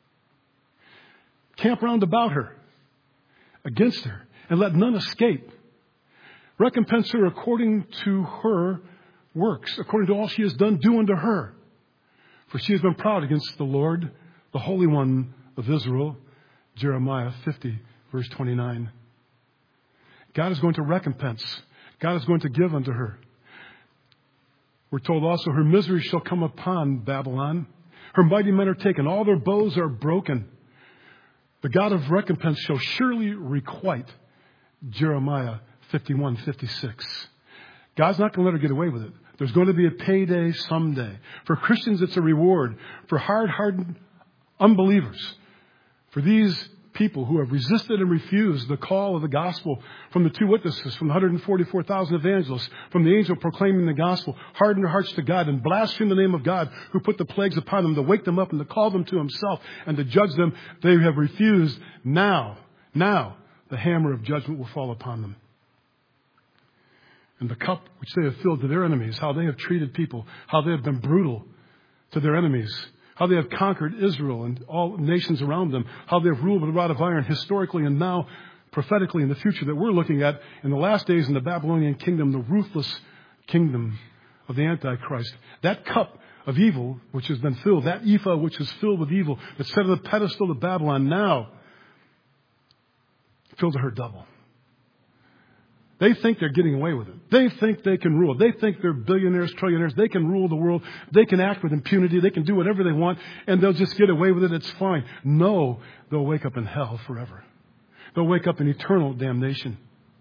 Camp round about her, against her, and let none escape. Recompense her according to her works, according to all she has done, do unto her. For she has been proud against the Lord, the Holy One of Israel. Jeremiah 50, verse 29. God is going to recompense. God is going to give unto her. We're told also, her misery shall come upon Babylon. Her mighty men are taken. All their bows are broken. The God of recompense shall surely requite. Jeremiah 51:56. God's not going to let her get away with it. There's going to be a payday someday. For Christians, it's a reward. For hard-hardened unbelievers, for these people who have resisted and refused the call of the gospel from the two witnesses, from the 144,000 evangelists, from the angel proclaiming the gospel, hardened their hearts to God and blasphemed the name of God who put the plagues upon them to wake them up and to call them to himself and to judge them. They have refused. Now, the hammer of judgment will fall upon them. And the cup which they have filled to their enemies, how they have treated people, how they have been brutal to their enemies, how they have conquered Israel and all nations around them, how they've ruled with a rod of iron historically and now prophetically in the future that we're looking at in the last days in the Babylonian kingdom, the ruthless kingdom of the Antichrist. That cup of evil which has been filled, that ephah which is filled with evil, that's set on the pedestal of Babylon now, filled to her double. They think they're getting away with it. They think they can rule. They think they're billionaires, trillionaires. They can rule the world. They can act with impunity. They can do whatever they want, and they'll just get away with it. It's fine. No, they'll wake up in hell forever. They'll wake up in eternal damnation.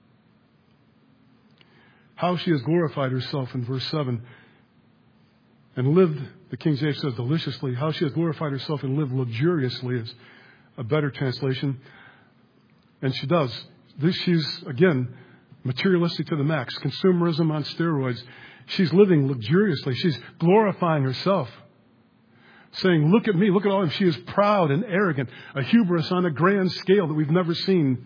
How she has glorified herself in verse 7 and lived, the King James says, deliciously. How she has glorified herself and lived luxuriously is a better translation. And she does. She's, again, materialistic to the max. Consumerism on steroids. She's living luxuriously. She's glorifying herself. Saying, look at me, look at all of them. She is proud and arrogant. A hubris on a grand scale that we've never seen.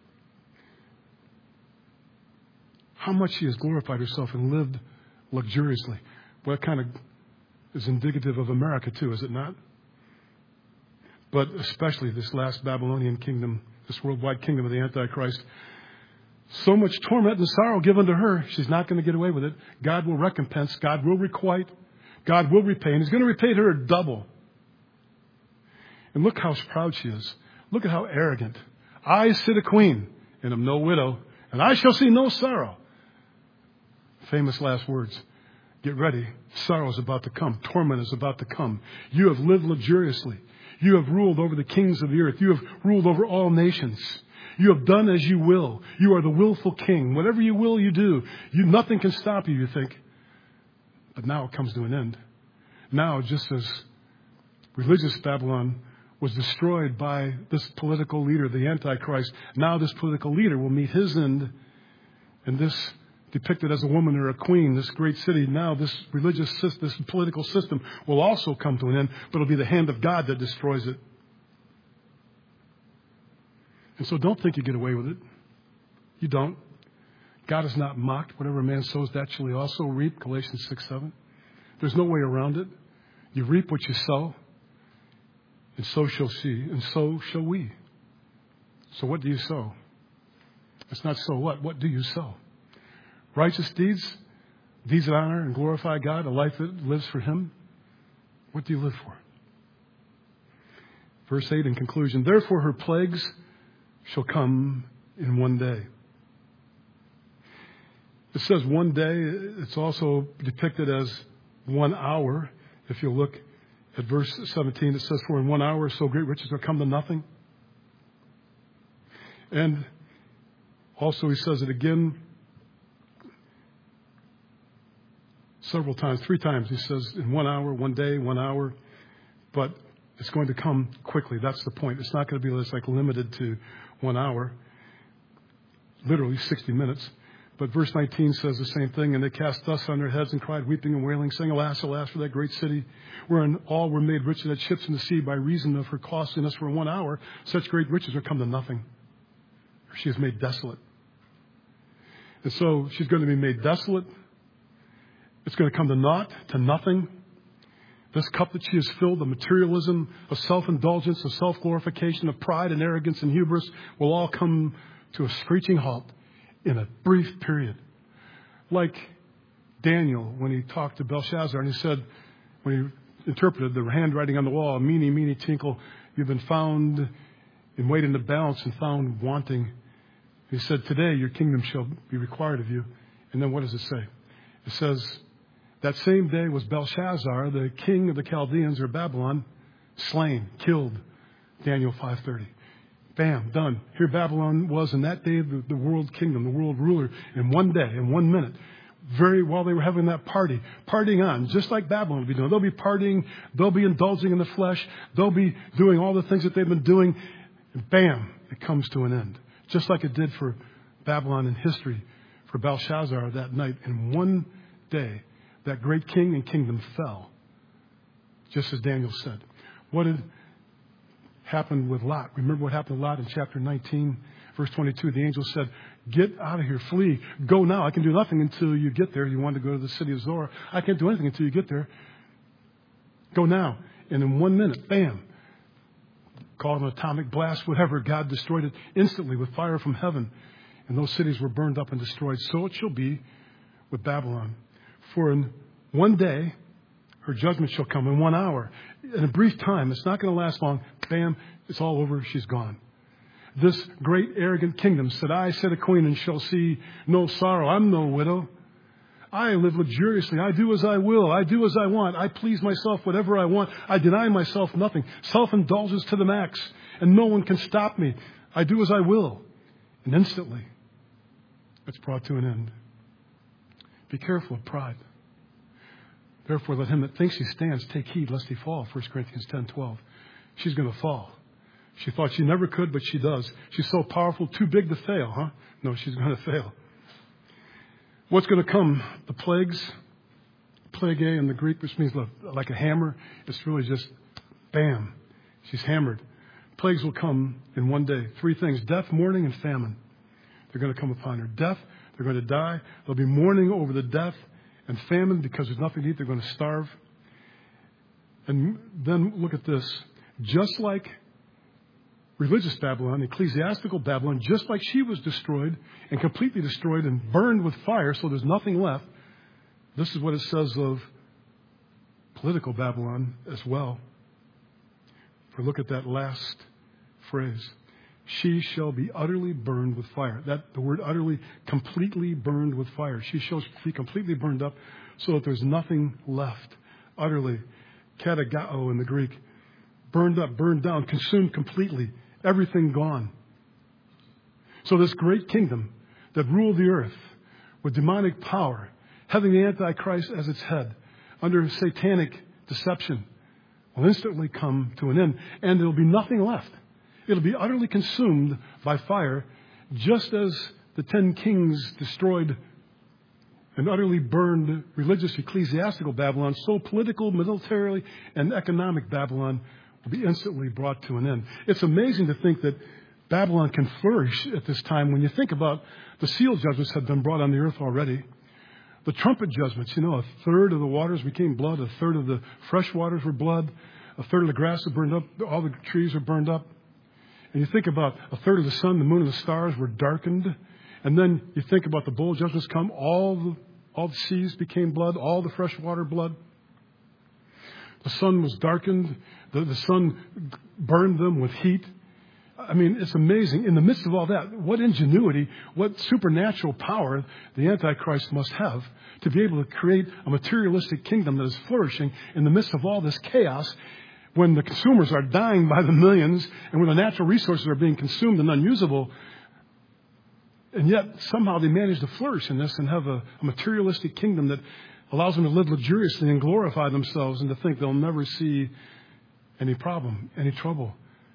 How much she has glorified herself and lived luxuriously. Well, that kind of is indicative of America too, is it not? But especially this last Babylonian kingdom, this worldwide kingdom of the Antichrist. So much torment and sorrow given to her, she's not going to get away with it. God will recompense. God will requite. God will repay. And He's going to repay her double. And look how proud she is. Look at how arrogant. I sit a queen and am no widow, and I shall see no sorrow. Famous last words. Get ready. Sorrow is about to come. Torment is about to come. You have lived luxuriously. You have ruled over the kings of the earth. You have ruled over all nations. You have done as you will. You are the willful king. Whatever you will, you do. Nothing can stop you, you think. But now it comes to an end. Now, just as religious Babylon was destroyed by this political leader, the Antichrist, now this political leader will meet his end. And this, depicted as a woman or a queen, this great city, now this religious system, this political system will also come to an end, but it'll be the hand of God that destroys it. And so don't think you get away with it. You don't. God is not mocked. Whatever a man sows, that shall he also reap. Galatians 6:7. There's no way around it. You reap what you sow. And so shall she, and so shall we. So what do you sow? It's not so what. What do you sow? Righteous deeds, deeds that honor and glorify God, a life that lives for Him. What do you live for? Verse 8 in conclusion. Therefore her plagues shall come in one day. It says one day. It's also depicted as 1 hour. If you look at verse 17, it says, for in 1 hour so great riches will come to nothing. And also he says it again several times, 3 times. He says in 1 hour, 1 day, 1 hour. But it's going to come quickly. That's the point. It's not going to be like limited to 1 hour. Literally 60 minutes. But verse 19 says the same thing. And they cast dust on their heads and cried, weeping and wailing, saying, alas, alas, for that great city, wherein all were made rich that ships in the sea by reason of her costliness for 1 hour. Such great riches are come to nothing. She is made desolate. And so she's going to be made desolate. It's going to come to naught, to nothing. This cup that she has filled, the materialism of self-indulgence, of self-glorification, of pride and arrogance and hubris, will all come to a screeching halt in a brief period. Like Daniel, when he talked to Belshazzar, and he said, when he interpreted the handwriting on the wall, meeny, meeny, tinkle, you've been found in weight in the balance and found wanting. He said, today your kingdom shall be required of you. And then what does it say? It says, that same day was Belshazzar, the king of the Chaldeans, or Babylon, slain, killed. Daniel 5:30. Bam, done. Here Babylon was in that day the world kingdom, the world ruler, in 1 day, in 1 minute. While they were having that partying on, just like Babylon will be doing. They'll be partying, they'll be indulging in the flesh, they'll be doing all the things that they've been doing. And bam, it comes to an end. Just like it did for Babylon in history, for Belshazzar that night. In 1 day, that great king and kingdom fell, just as Daniel said. What had happened with Lot? Remember what happened to Lot in chapter 19, verse 22? The angel said, get out of here, flee, go now. I can do nothing until you get there. You wanted to go to the city of Zoar. I can't do anything until you get there. Go now. And in 1 minute, bam, call it an atomic blast, whatever, God destroyed it instantly with fire from heaven. And those cities were burned up and destroyed. So it shall be with Babylon. For in 1 day, her judgment shall come. In 1 hour, in a brief time, it's not going to last long. Bam, it's all over. She's gone. This great arrogant kingdom said, I sit a queen and shall see no sorrow. I'm no widow. I live luxuriously. I do as I will. I do as I want. I please myself whatever I want. I deny myself nothing. Self-indulgence to the max. And no one can stop me. I do as I will. And instantly, it's brought to an end. Be careful of pride. Therefore, let him that thinks he stands take heed lest he fall. 1 Corinthians 10:12. She's going to fall. She thought she never could, but she does. She's so powerful, too big to fail, huh? No, she's going to fail. What's going to come? The plagues. Plague A in the Greek, which means like a hammer. It's really just bam. She's hammered. Plagues will come in 1 day. 3 things: death, mourning, and famine. They're going to come upon her. Death, they're going to die. There'll be mourning over the death, and famine because there's nothing to eat. They're going to starve. And then look at this. Just like religious Babylon, ecclesiastical Babylon, just like she was destroyed and completely destroyed and burned with fire, so there's nothing left. This is what it says of political Babylon as well. For look at that last phrase. She shall be utterly burned with fire. The word utterly, completely burned with fire. She shall be completely burned up so that there's nothing left. Utterly. Katagao in the Greek. Burned up, burned down, consumed completely. Everything gone. So this great kingdom that ruled the earth with demonic power, having the Antichrist as its head, under satanic deception, will instantly come to an end. And there'll be nothing left. It'll be utterly consumed by fire, just as the 10 kings destroyed and utterly burned religious ecclesiastical Babylon, so political, militarily, and economic Babylon will be instantly brought to an end. It's amazing to think that Babylon can flourish at this time when you think about the seal judgments have been brought on the earth already. The trumpet judgments, a third of the waters became blood, a third of the fresh waters were blood, a third of the grass was burned up, all the trees were burned up. And you think about a third of the sun, the moon, and the stars were darkened. And then you think about the bowl judgments come, all the seas became blood, all the fresh water blood. The sun was darkened. The sun burned them with heat. I mean, it's amazing. In the midst of all that, what ingenuity, what supernatural power the Antichrist must have to be able to create a materialistic kingdom that is flourishing in the midst of all this chaos, when the consumers are dying by the millions and when the natural resources are being consumed and unusable. And yet somehow they manage to flourish in this and have a materialistic kingdom that allows them to live luxuriously and glorify themselves and to think they'll never see any problem, any trouble.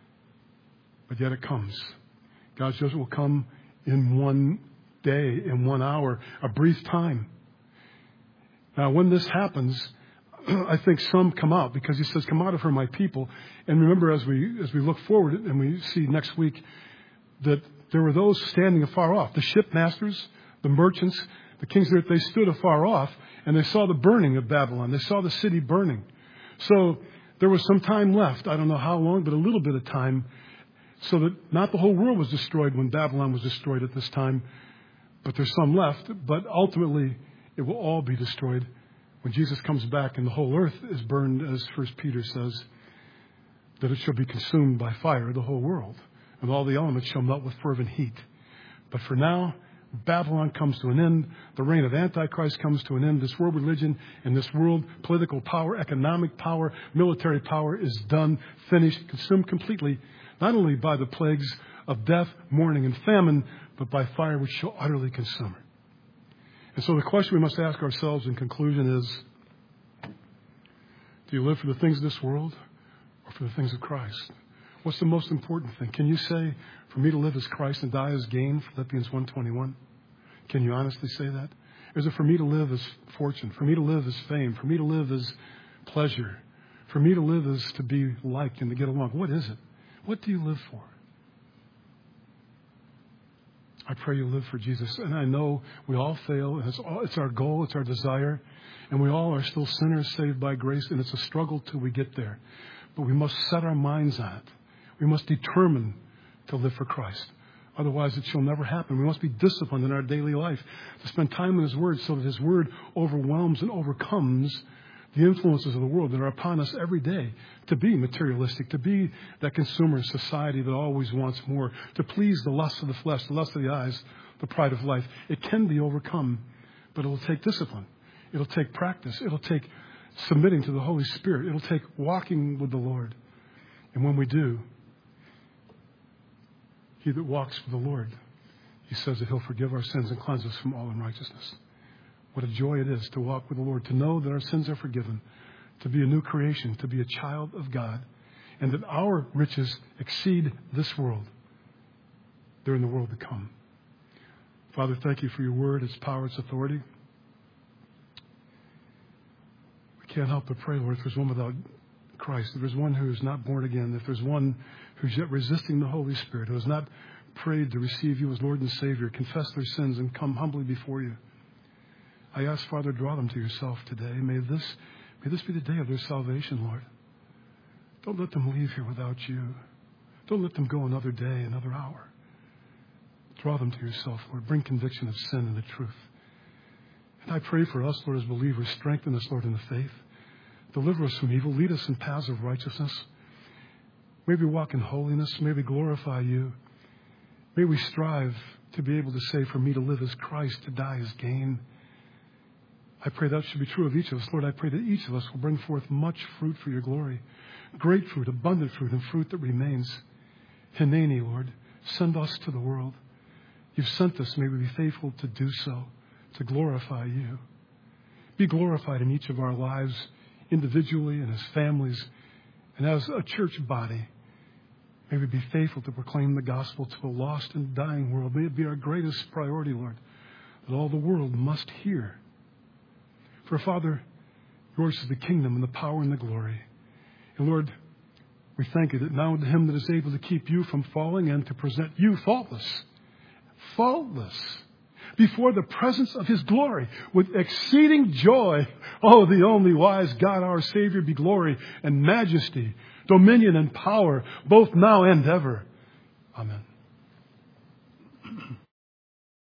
But yet it comes. God's judgment will come in 1 day, in 1 hour, a brief time. Now, when this happens, I think some come out because he says, come out of her, my people. And remember, as we look forward and we see next week that there were those standing afar off, the shipmasters, the merchants, the kings, they stood afar off and they saw the burning of Babylon. They saw the city burning. So there was some time left. I don't know how long, but a little bit of time, so that not the whole world was destroyed when Babylon was destroyed at this time, but there's some left. But ultimately, it will all be destroyed when Jesus comes back and the whole earth is burned, as 1 Peter says, that it shall be consumed by fire, the whole world, and all the elements shall melt with fervent heat. But for now, Babylon comes to an end. The reign of Antichrist comes to an end. This world religion and this world political power, economic power, military power is done, finished, consumed completely, not only by the plagues of death, mourning, and famine, but by fire which shall utterly consume her. And so the question we must ask ourselves in conclusion is, do you live for the things of this world or for the things of Christ? What's the most important thing? Can you say, for me to live as Christ and die as gain, Philippians 1:21? Can you honestly say that? Is it for me to live as fortune, for me to live as fame, for me to live as pleasure, for me to live as to be liked and to get along? What is it? What do you live for? I pray you live for Jesus. And I know we all fail. And it's our goal. It's our desire. And we all are still sinners saved by grace. And it's a struggle till we get there. But we must set our minds on it. We must determine to live for Christ. Otherwise, it shall never happen. We must be disciplined in our daily life to spend time in His Word so that His Word overwhelms and overcomes the influences of the world that are upon us every day, to be materialistic, to be that consumer society that always wants more, to please the lust of the flesh, the lust of the eyes, the pride of life. It can be overcome, but it will take discipline. It'll take practice. It'll take submitting to the Holy Spirit. It'll take walking with the Lord. And when we do, he that walks with the Lord, He says that He'll forgive our sins and cleanse us from all unrighteousness. What a joy it is to walk with the Lord, to know that our sins are forgiven, to be a new creation, to be a child of God, and that our riches exceed this world. They're in the world to come. Father, thank you for your word, its power, its authority. We can't help but pray, Lord, if there's one without Christ, if there's one who is not born again, if there's one who's yet resisting the Holy Spirit, who has not prayed to receive you as Lord and Savior, confess their sins, and come humbly before you, I ask, Father, draw them to yourself today. May this be the day of their salvation, Lord. Don't let them leave here without you. Don't let them go another day, another hour. Draw them to yourself, Lord. Bring conviction of sin and the truth. And I pray for us, Lord, as believers. Strengthen us, Lord, in the faith. Deliver us from evil. Lead us in paths of righteousness. May we walk in holiness. May we glorify you. May we strive to be able to say, for me to live is Christ, to die is gain. I pray that should be true of each of us. Lord, I pray that each of us will bring forth much fruit for your glory. Great fruit, abundant fruit, and fruit that remains. Hineni, Lord, send us to the world. You've sent us. May we be faithful to do so, to glorify you. Be glorified in each of our lives, individually and as families, and as a church body. May we be faithful to proclaim the gospel to a lost and dying world. May it be our greatest priority, Lord, that all the world must hear. For, Father, yours is the kingdom and the power and the glory. And, Lord, we thank you that now to Him that is able to keep you from falling and to present you faultless, before the presence of His glory with exceeding joy. Oh, the only wise God, our Savior, be glory and majesty, dominion and power, both now and ever. Amen.